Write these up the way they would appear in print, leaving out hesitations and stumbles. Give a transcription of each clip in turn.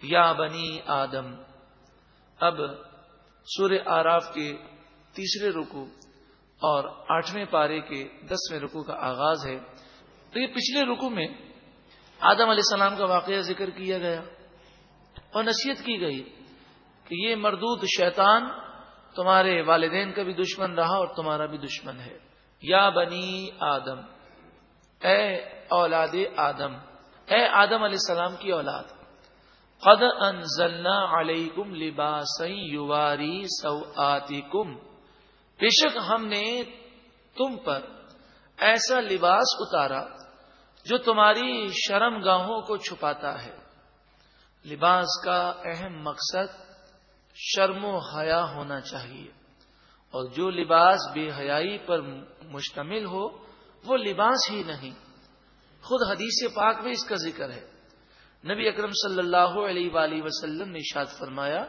یا بنی آدم. اب سورہ اعراف کے تیسرے رکوع اور 8ویں پارے کے 10ویں رکوع کا آغاز ہے. تو یہ پچھلے رکوع میں آدم علیہ السلام کا واقعہ ذکر کیا گیا اور نصیحت کی گئی کہ یہ مردود شیطان تمہارے والدین کا بھی دشمن رہا اور تمہارا بھی دشمن ہے. یا بنی آدم، اے اولاد آدم، اے آدم علیہ السلام کی اولاد. قد انزلنا علیکم لباسا یواری سوآتکم، بے شک ہم نے تم پر ایسا لباس اتارا جو تمہاری شرم گاہوں کو چھپاتا ہے. لباس کا اہم مقصد شرم و حیا ہونا چاہیے، اور جو لباس بے حیائی پر مشتمل ہو وہ لباس ہی نہیں. خود حدیث پاک میں اس کا ذکر ہے. نبی اکرم صلی اللہ علیہ وآلہ وسلم نے ارشاد فرمایا،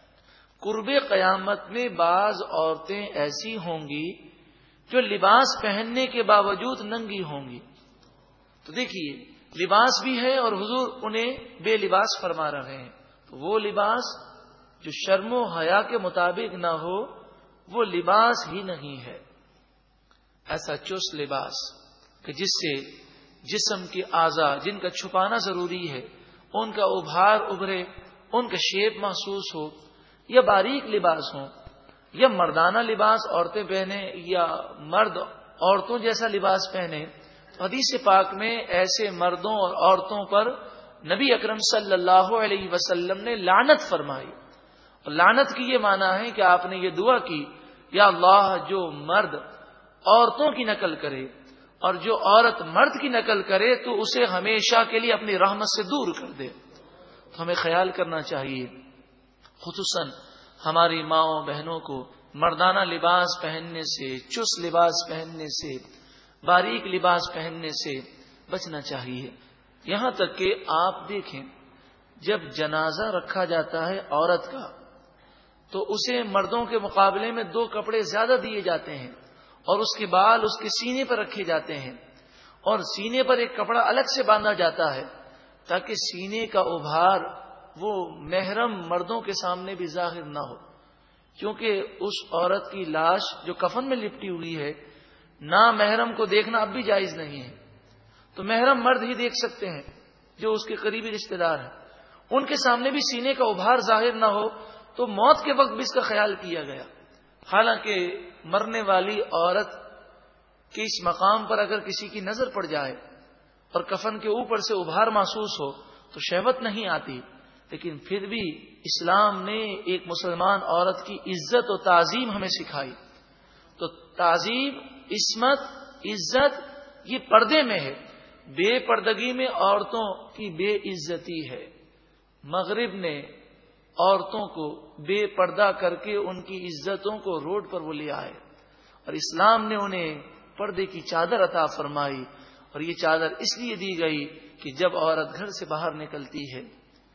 قرب قیامت میں بعض عورتیں ایسی ہوں گی جو لباس پہننے کے باوجود ننگی ہوں گی. تو دیکھیے لباس بھی ہے اور حضور انہیں بے لباس فرما رہے ہیں. تو وہ لباس جو شرم و حیا کے مطابق نہ ہو وہ لباس ہی نہیں ہے. ایسا چست لباس کہ جس سے جسم کے اعضاء جن کا چھپانا ضروری ہے ان کا ابھار ابھرے، ان کا شیپ محسوس ہو، یا باریک لباس ہو، یا مردانہ لباس عورتیں پہنے یا مرد عورتوں جیسا لباس پہنے. تو حدیث پاک میں ایسے مردوں اور عورتوں پر نبی اکرم صلی اللہ علیہ وسلم نے لعنت فرمائی. اور لعنت کی یہ معنی ہے کہ آپ نے یہ دعا کی، یا اللہ جو مرد عورتوں کی نقل کرے اور جو عورت مرد کی نقل کرے تو اسے ہمیشہ کے لیے اپنی رحمت سے دور کر دے. تو ہمیں خیال کرنا چاہیے خصوصاً ہماری ماؤں بہنوں کو مردانہ لباس پہننے سے، چست لباس پہننے سے، باریک لباس پہننے سے بچنا چاہیے. یہاں تک کہ آپ دیکھیں جب جنازہ رکھا جاتا ہے عورت کا تو اسے مردوں کے مقابلے میں 2 کپڑے زیادہ دیے جاتے ہیں، اور اس کے بال اس کے سینے پر رکھے جاتے ہیں، اور سینے پر ایک کپڑا الگ سے باندھا جاتا ہے تاکہ سینے کا ابھار وہ محرم مردوں کے سامنے بھی ظاہر نہ ہو. کیونکہ اس عورت کی لاش جو کفن میں لپٹی ہوئی ہے نامحرم کو دیکھنا اب بھی جائز نہیں ہے. تو محرم مرد ہی دیکھ سکتے ہیں جو اس کے قریبی رشتہ دار ہیں. ان کے سامنے بھی سینے کا ابھار ظاہر نہ ہو تو موت کے وقت بھی اس کا خیال کیا گیا. حالانکہ مرنے والی عورت کے اس مقام پر اگر کسی کی نظر پڑ جائے اور کفن کے اوپر سے ابھار محسوس ہو تو شہوت نہیں آتی، لیکن پھر بھی اسلام نے ایک مسلمان عورت کی عزت و تعظیم ہمیں سکھائی. تو تعظیم، عصمت، عزت یہ پردے میں ہے. بے پردگی میں عورتوں کی بے عزتی ہے. مغرب نے عورتوں کو بے پردہ کر کے ان کی عزتوں کو روڈ پر وہ لے آئے، اور اسلام نے انہیں پردے کی چادر عطا فرمائی. اور یہ چادر اس لیے دی گئی کہ جب عورت گھر سے باہر نکلتی ہے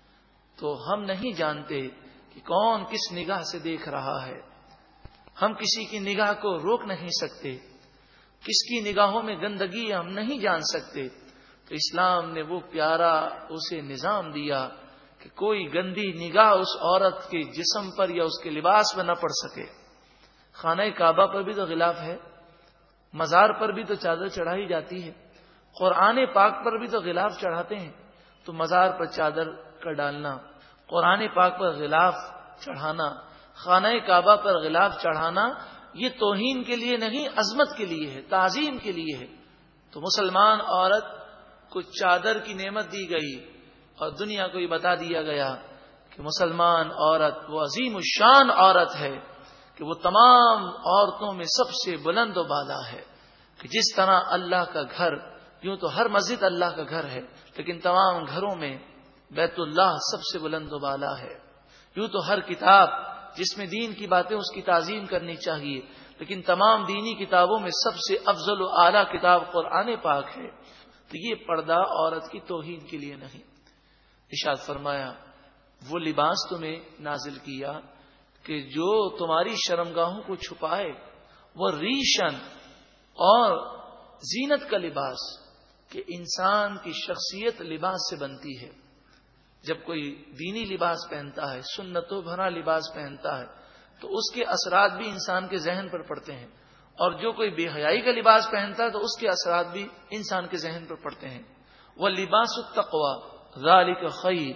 تو ہم نہیں جانتے کہ کون کس نگاہ سے دیکھ رہا ہے. ہم کسی کی نگاہ کو روک نہیں سکتے، کس کی نگاہوں میں گندگی ہم نہیں جان سکتے. تو اسلام نے وہ پیارا اسے نظام دیا کہ کوئی گندی نگاہ اس عورت کے جسم پر یا اس کے لباس میں نہ پڑ سکے. خانہ کعبہ پر بھی تو غلاف ہے، مزار پر بھی تو چادر چڑھائی جاتی ہے، قرآن پاک پر بھی تو غلاف چڑھاتے ہیں. تو مزار پر چادر کا ڈالنا، قرآن پاک پر غلاف چڑھانا، خانہ کعبہ پر غلاف چڑھانا یہ توہین کے لیے نہیں، عظمت کے لیے ہے، تعظیم کے لیے ہے. تو مسلمان عورت کو چادر کی نعمت دی گئی اور دنیا کو یہ بتا دیا گیا کہ مسلمان عورت وہ عظیم الشان عورت ہے کہ وہ تمام عورتوں میں سب سے بلند و بالا ہے. کہ جس طرح اللہ کا گھر، یوں تو ہر مسجد اللہ کا گھر ہے لیکن تمام گھروں میں بیت اللہ سب سے بلند و بالا ہے. یوں تو ہر کتاب جس میں دین کی باتیں اس کی تعظیم کرنی چاہیے، لیکن تمام دینی کتابوں میں سب سے افضل و اعلیٰ کتاب قرآن پاک ہے. تو یہ پردہ عورت کی توہین کے لیے نہیں. ارشاد فرمایا وہ لباس تمہیں نازل کیا کہ جو تمہاری شرمگاہوں کو چھپائے، وہ ریشن اور زینت کا لباس، کہ انسان کی شخصیت لباس سے بنتی ہے. جب کوئی دینی لباس پہنتا ہے، سنتوں بھرا لباس پہنتا ہے، تو اس کے اثرات بھی انسان کے ذہن پر پڑتے ہیں، اور جو کوئی بے حیائی کا لباس پہنتا ہے تو اس کے اثرات بھی انسان کے ذہن پر پڑتے ہیں۔ وَلِبَاسُ التَّقْوَى ذَلِكَ خَيْرٌ،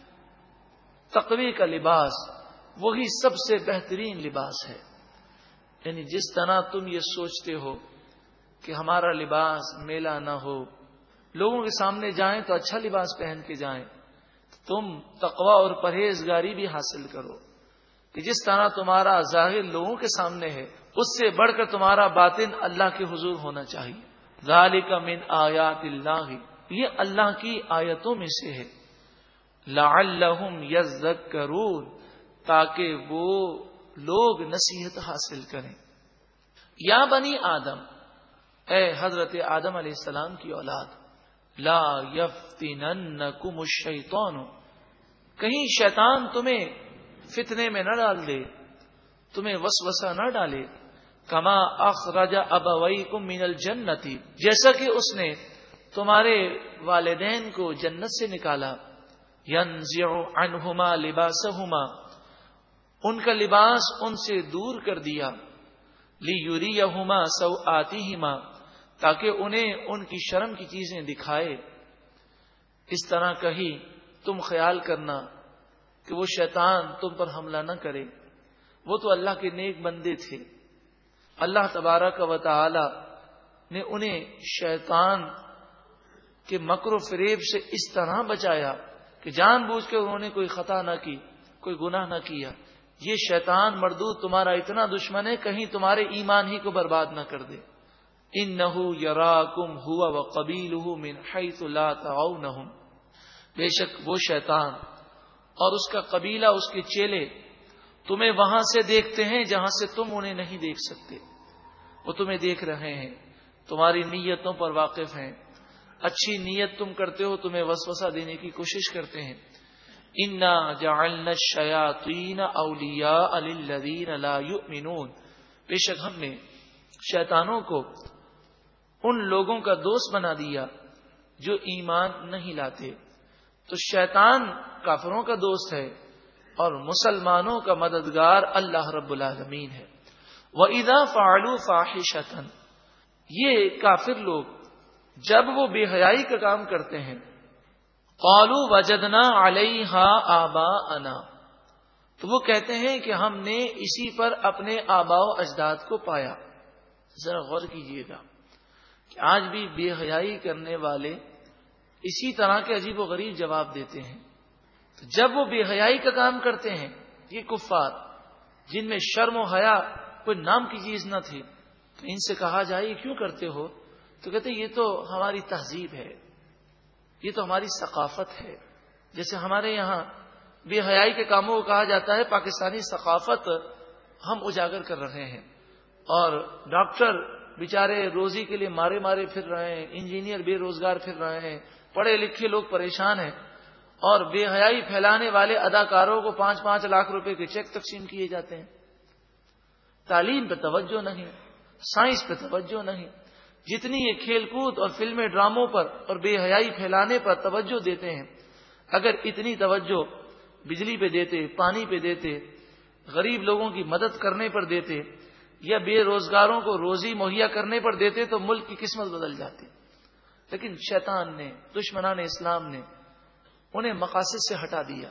تقوی کا لباس وہی سب سے بہترین لباس ہے۔ یعنی جس طرح تم یہ سوچتے ہو کہ ہمارا لباس میلا نہ ہو، لوگوں کے سامنے جائیں تو اچھا لباس پہن کے جائیں، تم تقوی اور پرہیزگاری بھی حاصل کرو کہ جس طرح تمہارا ظاہر لوگوں کے سامنے ہے، اس سے بڑھ کر تمہارا باطن اللہ کے حضور ہونا چاہیے۔ ذالک من آیات اللہ، یہ اللہ کی آیتوں میں سے ہے۔ لعلہم یذکرون، تاکہ وہ لوگ نصیحت حاصل کریں۔ یا بنی آدم، اے حضرت آدم علیہ السلام کی اولاد، لا یفتننکم الشیطان، کہیں شیطان تمہیں فتنے میں نہ ڈال دے، تمہیں وسوسہ نہ ڈالے۔ کما اخرج ابویکم من الجنۃ، جیسا کہ اس نے تمہارے والدین کو جنت سے نکالا۔ ینزع عنہما لباسہما، ان کا لباس ان سے دور کر دیا۔ لیریہما سوآتہما، تاکہ انہیں ان کی شرم کی چیزیں دکھائے۔ اس طرح کہیں تم خیال کرنا کہ وہ شیطان تم پر حملہ نہ کرے، وہ تو اللہ کے نیک بندے تھے۔ اللہ تبارک و تعالی نے انہیں شیطان کے مکر و فریب سے اس طرح بچایا کہ جان بوجھ کے انہوں نے کوئی خطا نہ کی، کوئی گناہ نہ کیا۔ یہ شیطان مردود تمہارا اتنا دشمن ہے کہیں تمہارے ایمان ہی کو برباد نہ کر دے۔ انہ یراکم ہوا وقبیلہ من حیث لا ترونہم، بے شک وہ شیطان اور اس کا قبیلہ، اس کے چیلے تمہیں وہاں سے دیکھتے ہیں جہاں سے تم انہیں نہیں دیکھ سکتے۔ وہ تمہیں دیکھ رہے ہیں، تمہاری نیتوں پر واقف ہیں، اچھی نیت تم کرتے ہو، تمہیں وسوسہ دینے کی کوشش کرتے ہیں۔ انا جعلنا الشیاطین اولیاء للذین لا یؤمنون، بے شک ہم نے شیطانوں کو ان لوگوں کا دوست بنا دیا جو ایمان نہیں لاتے۔ تو شیطان کافروں کا دوست ہے اور مسلمانوں کا مددگار اللہ رب العالمین ہے۔ وَإِذَا فَعَلُوا فَاحِشَةً، یہ کافر لوگ جب وہ بے حیائی کا کام کرتے ہیں، قَالُوا وَجَدْنَا عَلَيْهَا آبَاءَنَا، تو وہ کہتے ہیں کہ ہم نے اسی پر اپنے آباء و اجداد کو پایا۔ ذرا غور کیجئے گا کہ آج بھی بے حیائی کرنے والے اسی طرح کے عجیب و غریب جواب دیتے ہیں۔ تو جب وہ بے حیائی کا کام کرتے ہیں، یہ کفار جن میں شرم و حیا کوئی نام کی چیز نہ تھی، تو ان سے کہا جائے یہ کیوں کرتے ہو، تو کہتے یہ تو ہماری تہذیب ہے، یہ تو ہماری ثقافت ہے۔ جیسے ہمارے یہاں بے حیائی کے کاموں کو کہا جاتا ہے پاکستانی ثقافت ہم اجاگر کر رہے ہیں، اور ڈاکٹر بیچارے روزی کے لیے مارے مارے پھر رہے ہیں، انجینئر بے روزگار پھر رہے ہیں، پڑھے لکھے لوگ پریشان ہیں، اور بے حیائی پھیلانے والے اداکاروں کو 5-5 لاکھ روپے کے چیک تقسیم کیے جاتے ہیں۔ تعلیم پہ توجہ نہیں، سائنس پہ توجہ نہیں، جتنی یہ کھیل کود اور فلمیں ڈراموں پر اور بے حیائی پھیلانے پر توجہ دیتے ہیں، اگر اتنی توجہ بجلی پہ دیتے، پانی پہ دیتے، غریب لوگوں کی مدد کرنے پر دیتے، یا بے روزگاروں کو روزی مہیا کرنے پر دیتے، تو ملک کی قسمت بدل جاتی۔ لیکن شیطان نے، دشمنان اسلام نے انہیں مقاصد سے ہٹا دیا۔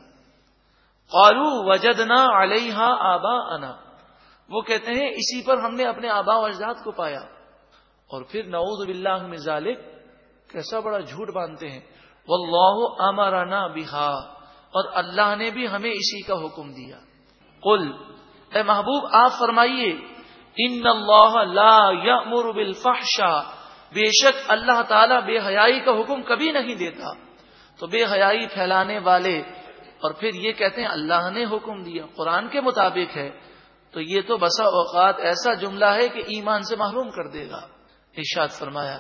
قالوا وجدنا علیہا آباءنا، وہ کہتے ہیں اسی پر ہم نے اپنے آباء و اجداد کو پایا، اور پھر نعوذ باللہ من ذالک کیسا بڑا جھوٹ باندھتے ہیں۔ واللہ امرنا بہا، اور اللہ نے بھی ہمیں اسی کا حکم دیا۔ قل، اے محبوب آپ فرمائیے، ان اللہ لا یأمر بالفحشاء، بے شک اللہ تعالیٰ بے حیائی کا حکم کبھی نہیں دیتا۔ تو بے حیائی پھیلانے والے اور پھر یہ کہتے ہیں اللہ نے حکم دیا، قرآن کے مطابق ہے، تو یہ تو بسا اوقات ایسا جملہ ہے کہ ایمان سے محروم کر دے گا۔ ارشاد فرمایا،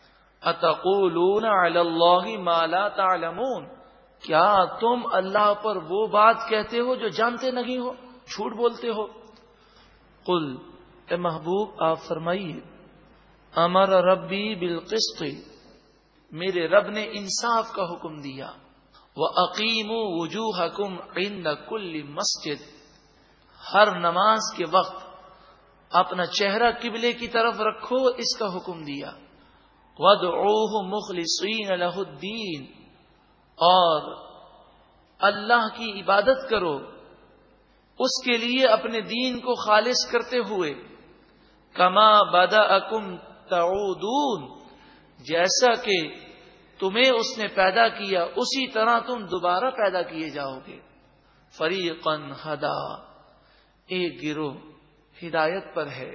اتقولون علی اللہ ما لا تعلمون، کیا تم اللہ پر وہ بات کہتے ہو جو جانتے نہیں ہو، جھوٹ بولتے ہو۔ قل، اے محبوب آپ فرمائیے، امر ربی بالقسط، میرے رب نے انصاف کا حکم دیا۔ وَأَقِیمُوا وُجُوهَکُمْ عِنْدَ كُلِّ مسجد، ہر نماز کے وقت اپنا چہرہ قبلے کی طرف رکھو، اس کا حکم دیا۔ وَادْعُوهُ مُخْلِصِينَ لَهُ الدِّينَ، اور اللہ کی عبادت کرو اس کے لیے اپنے دین کو خالص کرتے ہوئے۔ کما بدأکم تعودون، جیسا کہ تمہیں اس نے پیدا کیا اسی طرح تم دوبارہ پیدا کیے جاؤ گے۔ فریقا ہدا، ایک گروہ ہدایت پر ہے،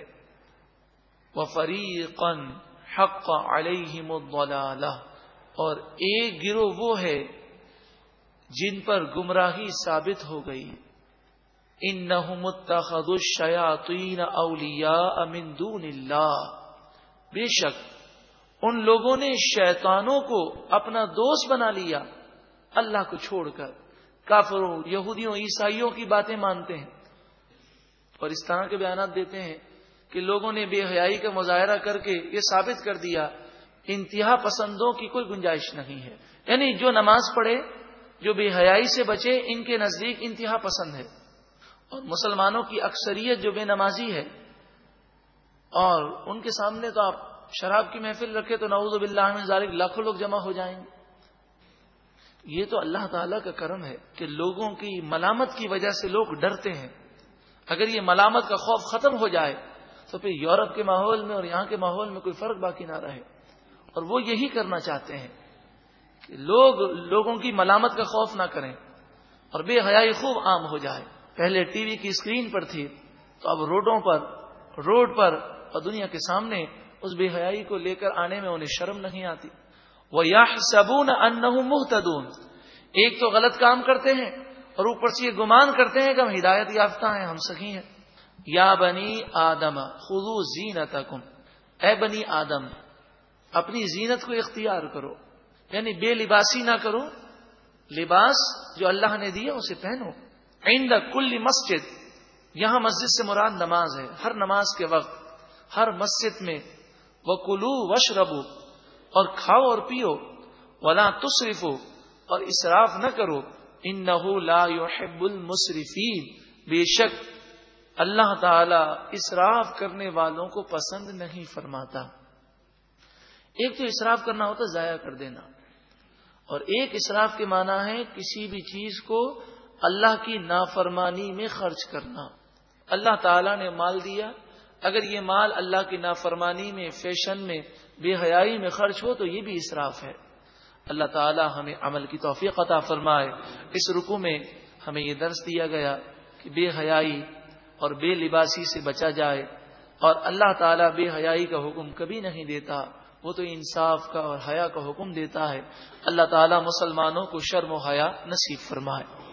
وفریقا حق علیہم الضلالہ، اور ایک گروہ وہ ہے جن پر گمراہی ثابت ہو گئی۔ انہم اتخذوا الشیاطین اولیاء من دون اللہ، بے شک ان لوگوں نے شیطانوں کو اپنا دوست بنا لیا اللہ کو چھوڑ کر۔ کافروں، یہودیوں، عیسائیوں کی باتیں مانتے ہیں اور اس طرح کے بیانات دیتے ہیں کہ لوگوں نے بے حیائی کا مظاہرہ کر کے یہ ثابت کر دیا انتہا پسندوں کی کوئی گنجائش نہیں ہے، یعنی جو نماز پڑھے، جو بے حیائی سے بچے، ان کے نزدیک انتہا پسند ہے، اور مسلمانوں کی اکثریت جو بے نمازی ہے، اور ان کے سامنے تو آپ شراب کی محفل رکھے تو نعوذ باللہ من ذالک لاکھوں لوگ جمع ہو جائیں گے۔ یہ تو اللہ تعالیٰ کا کرم ہے کہ لوگوں کی ملامت کی وجہ سے لوگ ڈرتے ہیں۔ اگر یہ ملامت کا خوف ختم ہو جائے تو پھر یورپ کے ماحول میں اور یہاں کے ماحول میں کوئی فرق باقی نہ رہے، اور وہ یہی کرنا چاہتے ہیں کہ لوگوں کی ملامت کا خوف نہ کریں اور بے حیائی خوب عام ہو جائے۔ پہلے ٹی وی کی اسکرین پر تھی، تو اب روڈ پر اور دنیا کے سامنے اس بے حیائی کو لے کر آنے میں انہیں شرم نہیں آتی۔ وَيَحْسَبُونَ أَنَّهُمْ مُهْتَدُونَ، ایک تو غلط کام کرتے ہیں اور اوپر سے یہ گمان کرتے ہیں کہ ہم ہدایت یافتہ ہیں، ہم سخی ہیں۔ یا بنی آدم خذوا زینتکم، اے بنی آدم اپنی زینت کو اختیار کرو، یعنی بے لباسی نہ کرو، لباس جو اللہ نے دیا اسے پہنو۔ عند کل مسجد، یہاں مسجد سے مراد نماز ہے، ہر نماز کے وقت ہر مسجد میں وَكُلُوا وَاشْرَبُوا، اور کھاؤ اور پیو، وَلَا تُسْرِفُوا، اور اسراف نہ کرو، إِنَّهُ لَا يُحِبُّ الْمُسْرِفِينَ، بے شک اللہ تعالی اسراف کرنے والوں کو پسند نہیں فرماتا۔ ایک تو اسراف کرنا ہوتا ضائع کر دینا، اور ایک اسراف کے معنی ہے کسی بھی چیز کو اللہ کی نافرمانی میں خرچ کرنا۔ اللہ تعالیٰ نے مال دیا، اگر یہ مال اللہ کی نافرمانی میں، فیشن میں، بے حیائی میں خرچ ہو تو یہ بھی اسراف ہے۔ اللہ تعالیٰ ہمیں عمل کی توفیق عطا فرمائے۔ اس رکوع میں ہمیں یہ درس دیا گیا کہ بے حیائی اور بے لباسی سے بچا جائے، اور اللہ تعالیٰ بے حیائی کا حکم کبھی نہیں دیتا، وہ تو انصاف کا اور حیا کا حکم دیتا ہے۔ اللہ تعالیٰ مسلمانوں کو شرم و حیا نصیب فرمائے۔